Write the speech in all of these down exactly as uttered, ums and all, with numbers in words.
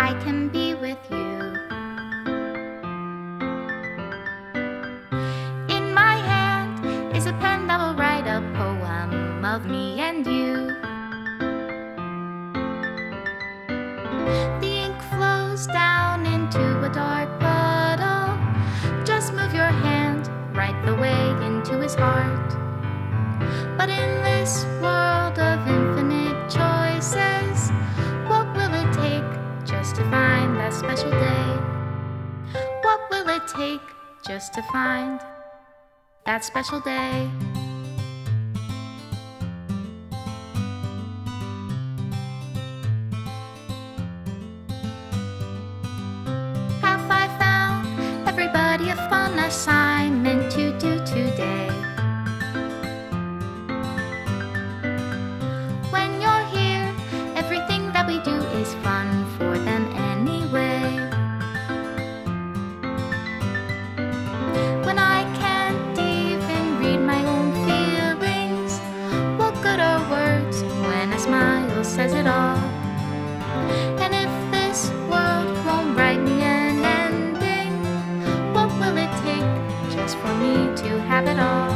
I can be with you. In my hand is a pen that will write a poem of me and you. The ink flows down into a dark puddle. Just move your hand right the way into his heart. But in this world of infinite choices, what will it take just to find that special day? What will it take just to find that special day? Have I found everybody a fun assignment to do today? When you're here, everything that we do is fun for them anyway. When I can't even read my own feelings, what good are words when a smile says it all? And if this world won't write me an ending, what will it take just for me to have it all?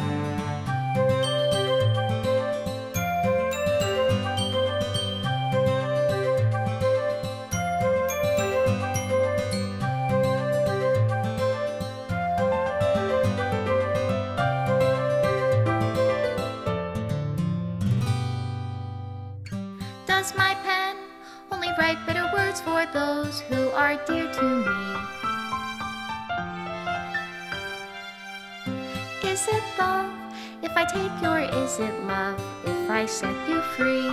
Does my pen only write bitter words for those who are dear to me? Is it love if I take you, or is it love if I set you free?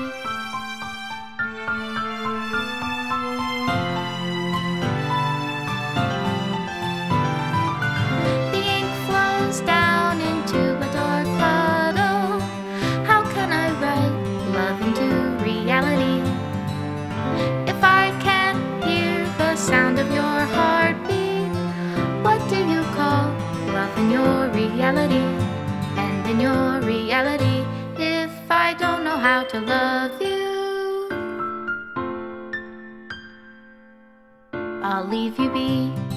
The ink flows down into a dark puddle. How can I write love into reality? If I can't hear the sound of your heartbeat, what do you call love in your reality? And in your reality, if I don't know how to love you, I'll leave you be.